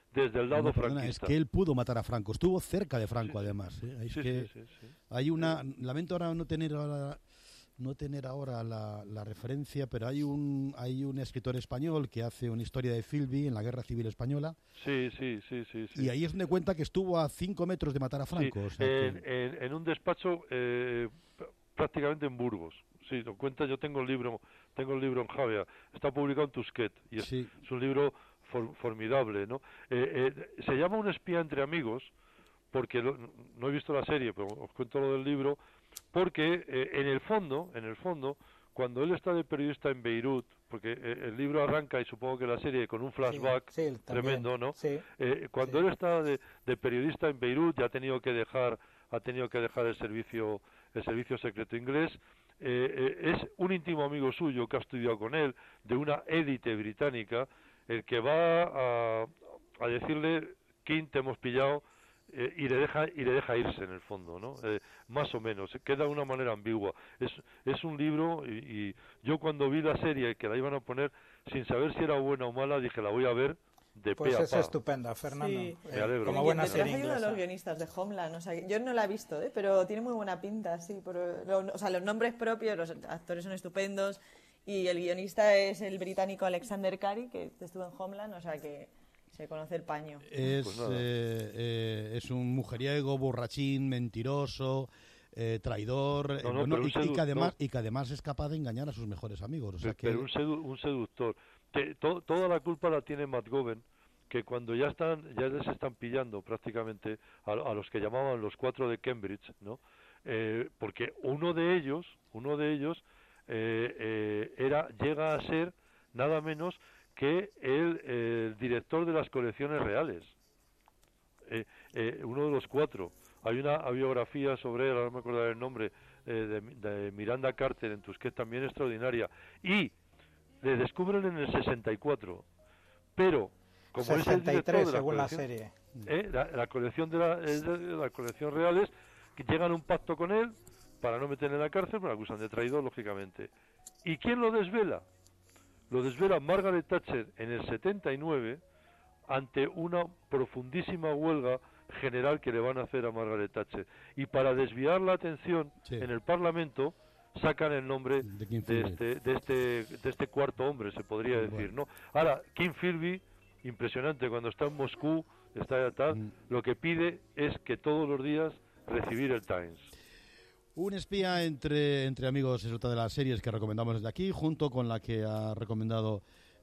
desde el lado No, perdona, franquista. es que él pudo matar a Franco, estuvo cerca de Franco, además. ¿eh? Es Sí, que sí, sí, sí. hay una, lamento ahora no tener ahora, no tener ahora la, la referencia, pero hay un hay un escritor español que hace una historia de Philby en la Guerra Civil Española. Sí, sí, sí, sí, sí. Y ahí es donde cuenta que estuvo a cinco metros de matar a Franco. Sí, o sea en, que- en- en un despacho eh, p- prácticamente en Burgos. Sí, lo cuenta. Yo tengo el libro, tengo el libro en Javia. Está publicado en Tusquet y es, Sí. es un libro for- formidable, ¿no? Eh, eh, se llama Un espía entre amigos porque lo- no he visto la serie, pero os cuento lo del libro. Porque eh, en el fondo, en el fondo, cuando él está de periodista en Beirut, porque eh, el libro arranca y supongo que la serie con un flashback sí, también, tremendo, ¿no? sí. Eh, cuando Sí. él está de, de periodista en Beirut, ya ha tenido que dejar, ha tenido que dejar el servicio, el servicio secreto inglés. Eh, eh, es un íntimo amigo suyo que ha estudiado con él, de una élite británica, el que va a, a decirle, King, te hemos pillado, eh, y le deja y le deja irse en el fondo, ¿no? Eh, más o menos, queda de una manera ambigua. Es es un libro y, y yo cuando vi la serie que la iban a poner sin saber si era buena o mala, dije la voy a ver de Pues pe a es pa. estupenda, Fernando. Sí. Eh, Me alegro. Como Y buena detrás serie hay uno de los inglesa. guionistas de Homeland, o sea, yo no la he visto, ¿eh? Pero tiene muy buena pinta, sí. Pero, lo- o sea, los nombres propios, los actores son estupendos y el guionista es el británico Alexander Carey, que estuvo en Homeland, o sea que se conoce el paño. Es, Pues nada. eh, eh, es un mujeriego, borrachín, mentiroso, eh, traidor, eh, No, no, bueno, pero un y, y que seductor. además, y que además es capaz de engañar a sus mejores amigos. O sea Pe- que pero un, sedu- un seductor. Que to- toda la culpa la tiene Matt Goven, que cuando ya están ya les están pillando prácticamente a, a los que llamaban los cuatro de Cambridge, ¿no? Eh, porque uno de ellos, uno de ellos eh, eh, era llega a ser nada menos que el, eh, director de las colecciones reales. Eh, eh, uno de los cuatro. Hay una biografía sobre él, ahora no me acuerdo el nombre, eh, de, de Miranda Carter en Tusquet, también extraordinaria. Y le descubren en el sesenta y cuatro. Pero, como es el sesenta y director tres de la según la colección, serie. eh, la, la colección de la, eh, de la colección reales, que llegan a un pacto con él para no meterle en la cárcel, pero lo acusan de traidor, lógicamente. ¿Y quién lo desvela? Lo desvela Margaret Thatcher en el setenta y nueve ante una profundísima huelga general que le van a hacer a Margaret Thatcher. Y para desviar la atención Sí. en el Parlamento sacan el nombre De King de Philby. este, de este de este cuarto hombre, se podría decir, Bueno. ¿no? Ahora, King Philby, impresionante, cuando está en Moscú, está ya tal, Mm. lo que pide es que todos los días recibir el Times. un espía entre, entre amigos es otra de las series que recomendamos desde aquí, junto con la que ha recomendado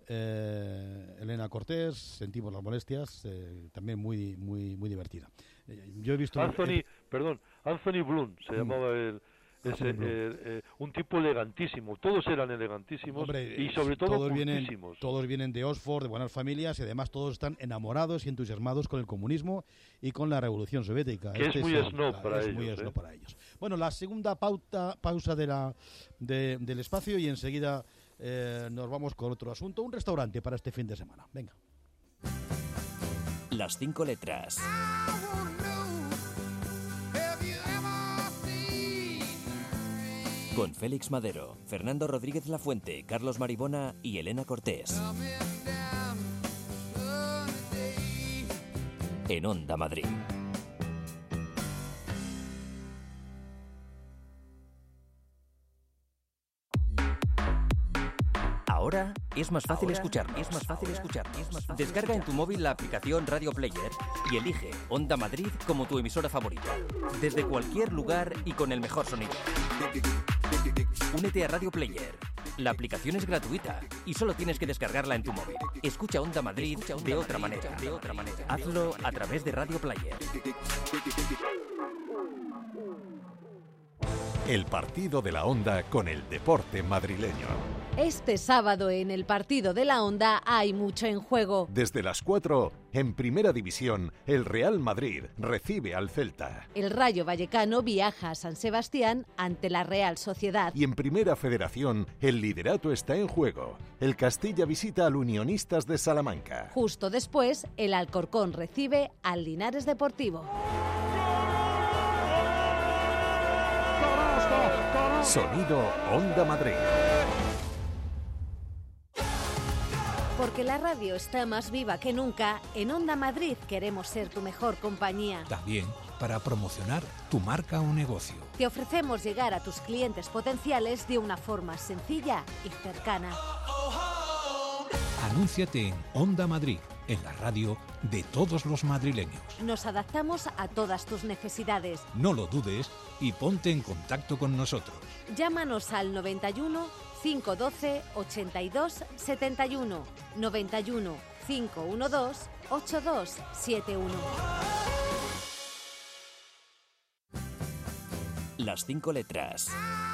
eh, Elena Cortés, Sentimos las molestias, eh, también muy muy muy divertida. Eh, yo he visto... Anthony, eh, perdón, Anthony Bloom se Mm. llamaba el, ese, Anthony Bloom. el- eh, un tipo elegantísimo, todos eran elegantísimos Hombre, y sobre todo todos vienen, cultísimos. todos vienen de Oxford, de buenas familias, y además todos están enamorados y entusiasmados con el comunismo y con la revolución soviética. Que es muy el- snob claro, para es muy ellos, snob ¿eh? para ellos. Bueno, la segunda pauta, pausa de la, de- del espacio y enseguida eh, nos vamos con otro asunto. Un restaurante para este fin de semana. Venga. Las cinco letras. Con Félix Madero, Fernando Rodríguez Lafuente, Carlos Maribona y Elena Cortés. En Onda Madrid. Ahora es más fácil Ahora escucharnos. Es más fácil escucharnos. Es más fácil Descarga en tu móvil la aplicación Radio Player y elige Onda Madrid como tu emisora favorita. Desde cualquier lugar y con el mejor sonido. Únete a Radio Player. La aplicación es gratuita y solo tienes que descargarla en tu móvil. Escucha Onda Madrid de otra manera. De otra manera. Hazlo a través de Radio Player. El partido de la Onda con el deporte madrileño. Este sábado en el partido de la Onda hay mucho en juego. Desde las cuatro, en Primera División, el Real Madrid recibe al Celta. El Rayo Vallecano viaja a San Sebastián ante la Real Sociedad. Y en Primera Federación, el liderato está en juego. El Castilla visita al Unionistas de Salamanca. Justo después, el Alcorcón recibe al Linares Deportivo. Sonido Onda Madrid. Porque la radio está más viva que nunca, en Onda Madrid queremos ser tu mejor compañía. También para promocionar tu marca o negocio. Te ofrecemos llegar a tus clientes potenciales de una forma sencilla y cercana. Anúnciate en Onda Madrid, en la radio de todos los madrileños. Nos adaptamos a todas tus necesidades. No lo dudes y ponte en contacto con nosotros. Llámanos al noventa y uno, cinco uno dos, ochenta y dos setenta y uno, noventa y uno, cinco uno dos, ocho dos siete uno. Las cinco letras.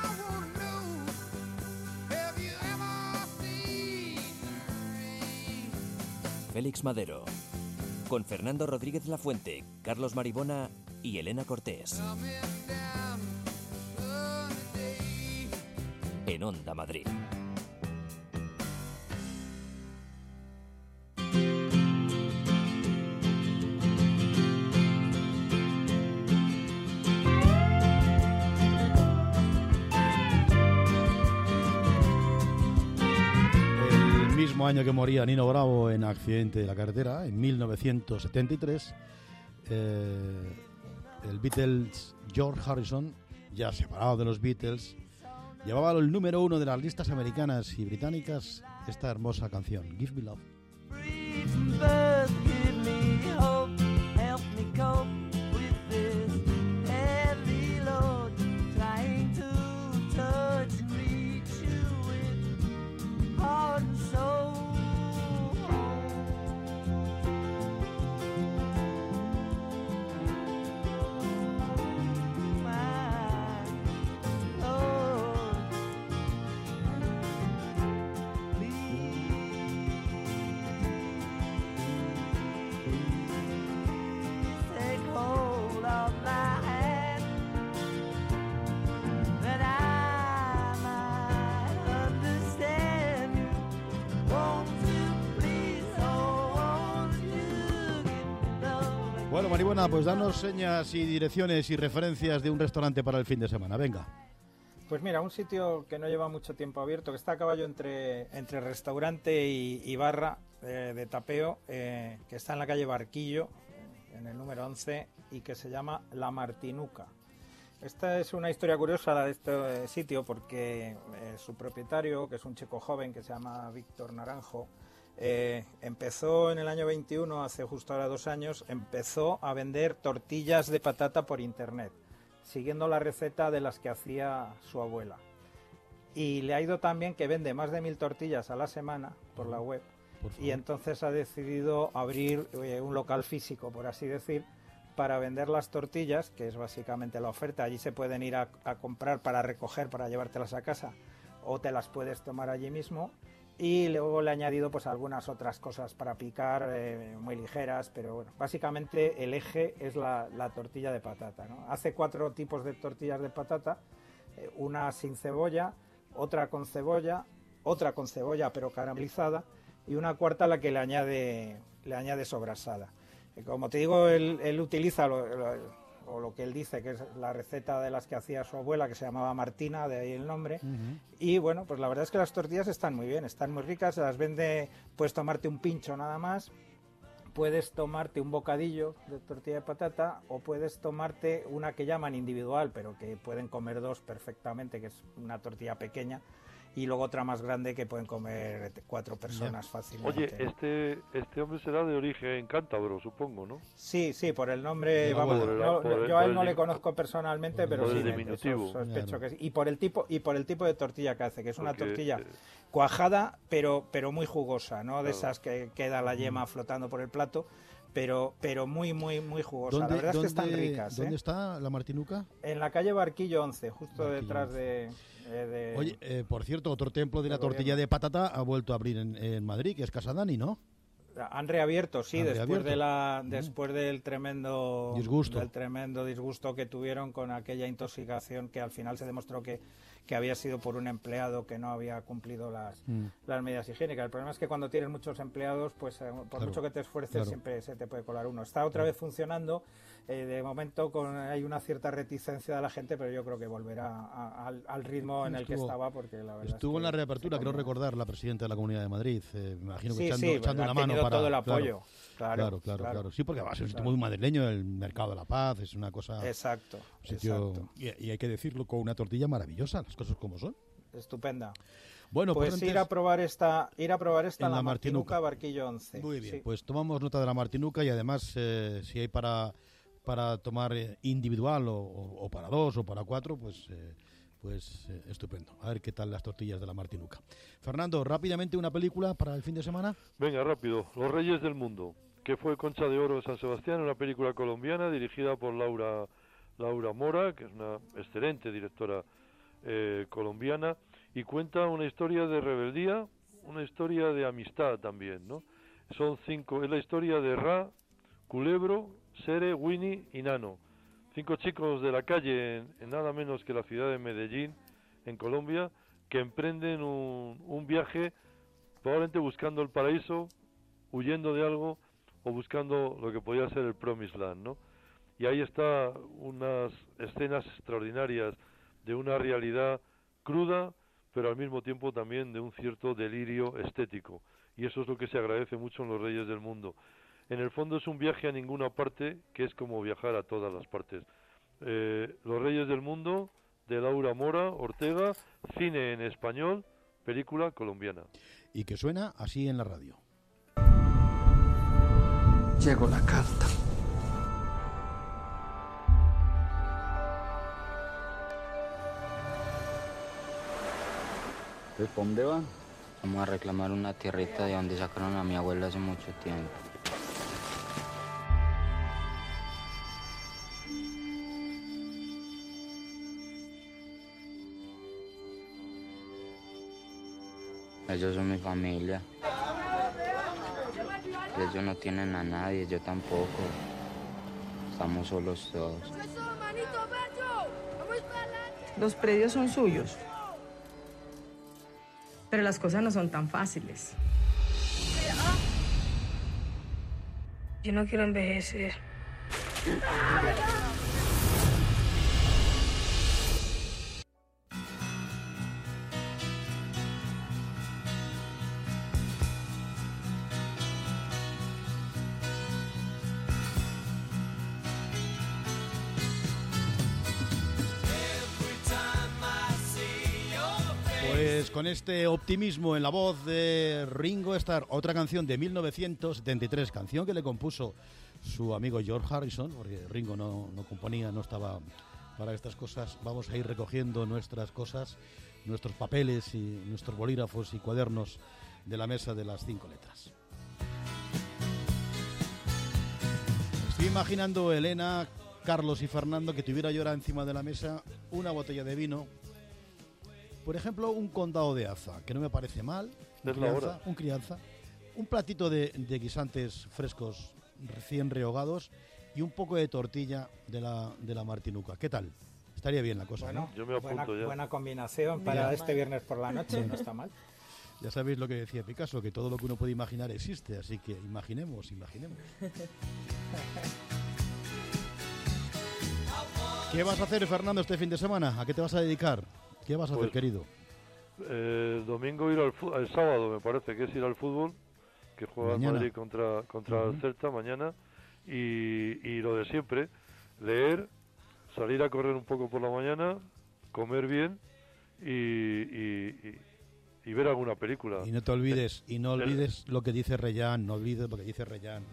Félix Madero, con Fernando Rodríguez Lafuente, Carlos Maribona y Elena Cortés. En Onda Madrid. Mismo año que moría Nino Bravo en accidente de la carretera, en mil novecientos setenta y tres, eh, el Beatles George Harrison, ya separado de los Beatles, llevaba el número uno de las listas americanas y británicas esta hermosa canción, Give Me Love. Bueno, Maribona, pues danos señas y direcciones y referencias de un restaurante para el fin de semana. Venga. Pues mira, un sitio que no lleva mucho tiempo abierto, que está a caballo entre, entre restaurante y, y barra eh, de tapeo, eh, que está en la calle Barquillo, en el número once, y que se llama La Martinuca. Esta es una historia curiosa la de este sitio porque eh, su propietario, que es un chico joven que se llama Víctor Naranjo, Eh, empezó en el año veintiuno, hace justo ahora dos años, empezó a vender tortillas de patata por internet, siguiendo la receta de las que hacía su abuela. Y le ha ido tan bien que vende más de mil tortillas a la semana por la web. Por y entonces ha decidido abrir eh, un local físico, por así decir, para vender las tortillas, que es básicamente la oferta. Allí se pueden ir a, a comprar para recoger, para llevártelas a casa, o te las puedes tomar allí mismo. Y luego le he añadido pues algunas otras cosas para picar, eh, muy ligeras, pero bueno, básicamente el eje es la, la tortilla de patata, ¿no? Hace cuatro tipos de tortillas de patata, eh, una sin cebolla, otra con cebolla, otra con cebolla pero caramelizada y una cuarta a la que le añade, le añade sobrasada. Eh, como te digo, él, él utiliza lo, lo, o lo que él dice que es la receta de las que hacía su abuela, que se llamaba Martina, de ahí el nombre. Uh-huh. Y bueno, pues la verdad es que las tortillas están muy bien, están muy ricas, se las vende, puedes tomarte un pincho nada más, puedes tomarte un bocadillo de tortilla de patata o puedes tomarte una que llaman individual, pero que pueden comer dos perfectamente, que es una tortilla pequeña, y luego otra más grande que pueden comer cuatro personas yeah. fácilmente. Oye, este este hombre será de origen cántabro, supongo, ¿no? Sí, sí, por el nombre, no, vamos, el, no, el, yo a él no le conozco personalmente, pero sí, diminutivo. sospecho claro. que sí. Y por el tipo y por el tipo de tortilla que hace, que es una Porque, tortilla eh, cuajada, pero pero muy jugosa, ¿no? Claro. De esas que queda la yema flotando por el plato. Pero pero muy, muy, muy jugosa. La verdad es que están ricas. ¿Dónde ¿eh? está la Martinuca? En la calle Barquillo once, justo Barquillo detrás de, eh, de... Oye, eh, por cierto, otro templo de la tortilla de patata ha vuelto a abrir en, en Madrid, que es Casa Dani, ¿no? Han reabierto, sí, Han después reabierto. de la después del tremendo disgusto. del tremendo disgusto que tuvieron con aquella intoxicación que al final se demostró que, que había sido por un empleado que no había cumplido las, Mm. las medidas higiénicas. El problema es que cuando tienes muchos empleados, pues eh, por Claro, mucho que te esfuerces, claro. siempre se te puede colar uno. Está otra vez funcionando, eh, de momento con, hay una cierta reticencia de la gente, pero yo creo que volverá a- al, al ritmo en el que Estuvo- estaba, porque la verdad Estuvo es en que la reapertura, se creo comió. recordar, la presidenta de la Comunidad de Madrid. Eh, me imagino que Sí, echando, sí, echando ha una mano tenido para... todo el claro, apoyo. Claro, claro, claro, claro. claro. Sí, porque va a ser un sitio Claro. muy madrileño, el Mercado de la Paz, es una cosa... Exacto, un sitio- exacto. Y, y hay que decirlo, con una tortilla maravillosa, las cosas como son. Estupenda. Bueno, pues pues ir antes- a probar esta, ir a probar esta En la, la Martinuca, Martinuca. Barquillo once. Muy bien, Sí. pues tomamos nota de la Martinuca y además eh, si hay para, para tomar eh, individual o, o- o para dos o para cuatro, pues... eh, Pues eh, estupendo. A ver qué tal las tortillas de la Martinuca. Fernando, rápidamente una película para el fin de semana. Venga, rápido. Los Reyes del Mundo, que fue Concha de Oro de San Sebastián, una película colombiana dirigida por Laura Laura Mora, que es una excelente directora eh, colombiana, y cuenta una historia de rebeldía, una historia de amistad también, ¿no? Son cinco, es la historia de Ra, Culebro, Sere, Winnie y Nano. Cinco chicos de la calle en, en nada menos que la ciudad de Medellín, en Colombia, que emprenden un, un viaje probablemente buscando el paraíso, huyendo de algo o buscando lo que podía ser el Promised Land, ¿no? Y ahí está unas escenas extraordinarias de una realidad cruda, pero al mismo tiempo también de un cierto delirio estético. Y eso es lo que se agradece mucho en Los Reyes del Mundo. En el fondo es un viaje a ninguna parte, que es como viajar a todas las partes. Eh, Los Reyes del Mundo, de Laura Mora Ortega, cine en español, película colombiana. Y que suena así en la radio. Llegó la carta. ¿Pues para dónde van? Vamos a reclamar una tierrita de donde sacaron a mi abuela hace mucho tiempo. Ellos son mi familia. Ellos no tienen a nadie, yo tampoco. Estamos solos todos. Los predios son suyos. Pero las cosas no son tan fáciles. Yo no quiero envejecer. Pues con este optimismo en la voz de Ringo Starr, otra canción de mil novecientos setenta y tres, canción que le compuso su amigo George Harrison, porque Ringo no, no componía, no estaba para estas cosas. Vamos a ir recogiendo nuestras cosas, nuestros papeles y nuestros bolígrafos y cuadernos de la mesa de las cinco letras. Estoy imaginando, Elena, Carlos y Fernando, que tuviera yo ahora encima de la mesa una botella de vino. Por ejemplo, un condado de Aza, que no me parece mal. Un Es la crianza, hora. un crianza. Un platito de, de guisantes frescos, recién rehogados, y un poco de tortilla de la, de la Martinuca. ¿Qué tal? Estaría bien la cosa, Bueno, ¿no? Yo me apunto buena, ya. buena combinación para Mira. este viernes por la noche, no está mal. Ya sabéis lo que decía Picasso, que todo lo que uno puede imaginar existe, así que imaginemos, imaginemos. ¿Qué vas a hacer, Fernando, este fin de semana? ¿A qué te vas a dedicar? ¿Qué vas a hacer, Pues, querido? Eh, el domingo ir al fu- el sábado me parece que es ir al fútbol, que juega el Mañana. Madrid contra contra Ujú. el Celta mañana, y, y lo de siempre, leer, salir a correr un poco por la mañana, comer bien y, y, y- y ver alguna película. Y no te olvides, y no El- olvides lo que dice Reyán, no olvides lo que dice Reyán.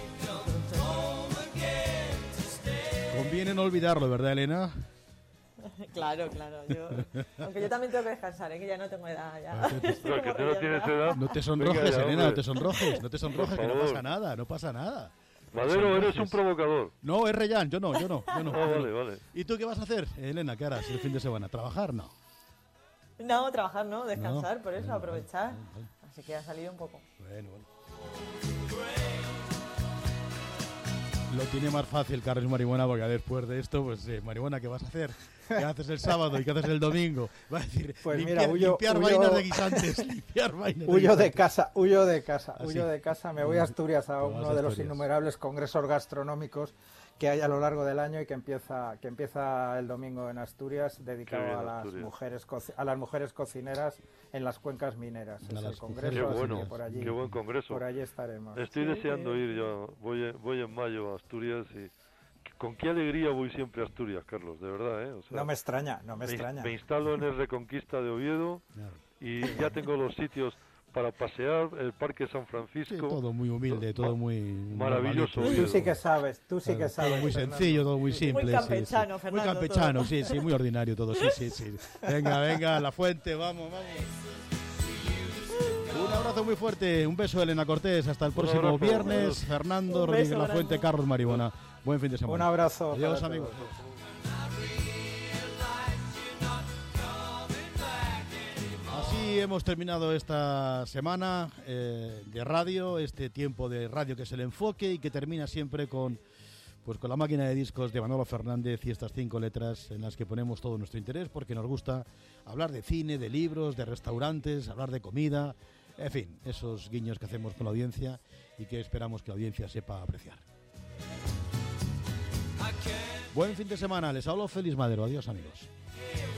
Conviene no olvidarlo, ¿verdad, Elena? Claro, claro. Yo, aunque yo también tengo que descansar, ¿eh? Que ya no tengo edad. Ya. Ah, que- Estoy como que tú no Reyán, tienes ya. edad. No te Venga sonrojes, ya, Elena, no hombre. te sonrojes, no te sonrojes, Por que no favor. pasa nada, no pasa nada. No Madero, te eres un sonrojes. provocador. No, es Reyán, yo no, yo no, yo no. Ah, vale, vale. ¿Y tú qué vas a hacer, Elena? ¿Qué harás el fin de semana? ¿Trabajar? No. No, trabajar no, descansar, No, por eso, bueno, aprovechar. vale, vale, Así que ha salido un poco. Bueno, bueno. Lo tiene más fácil Carlos Marihuana, porque después de esto, pues, eh, Marihuana, ¿qué vas a hacer? ¿Qué haces el sábado y qué haces el domingo? Va a decir, pues limpiar, mira, huyo, limpiar huyo, vainas de guisantes, limpiar vainas huyo de, de casa, huyo de casa, Así. huyo de casa, me voy a Asturias a Te vas uno a de los Asturias. innumerables congresos gastronómicos que hay a lo largo del año y que empieza que empieza el domingo en Asturias, dedicado Qué bien, a las Asturias. mujeres coci- a las mujeres cocineras en las cuencas mineras. A Es las el congreso, Qué así bueno, que por allí, qué buen congreso. por allí estaremos. Estoy Sí, deseando sí. ir yo. Voy, en- voy en mayo a Asturias y con qué alegría voy siempre a Asturias, Carlos, de verdad, ¿eh? O sea, No me extraña, no me extraña. Me instalo en el Reconquista de Oviedo y ya tengo los sitios para pasear, el Parque San Francisco. Sí, todo muy humilde, todo muy maravilloso. normalito. Tú sí que sabes, tú sí Claro, que sabes. todo muy Fernando. sencillo, todo muy simple. Muy sí, campechano, sí. Fernando, Muy campechano, todo. sí, sí, muy ordinario todo, sí, sí, sí. Venga, venga, La Fuente, vamos, vamos. Un abrazo muy fuerte, un beso Elena Cortés, hasta el próximo abrazo, viernes. adiós. Fernando Un Rodríguez beso La Fuente, grande. Carlos Marihuana. Buen fin de semana. Un abrazo. Adiós, para amigos. todos. Así hemos terminado esta semana eh, de radio, este tiempo de radio que es el enfoque y que termina siempre con, pues, con la máquina de discos de Manolo Fernández y estas cinco letras en las que ponemos todo nuestro interés porque nos gusta hablar de cine, de libros, de restaurantes, hablar de comida, en fin, esos guiños que hacemos con la audiencia y que esperamos que la audiencia sepa apreciar. Buen fin de semana, les hablo Félix Madero, adiós amigos.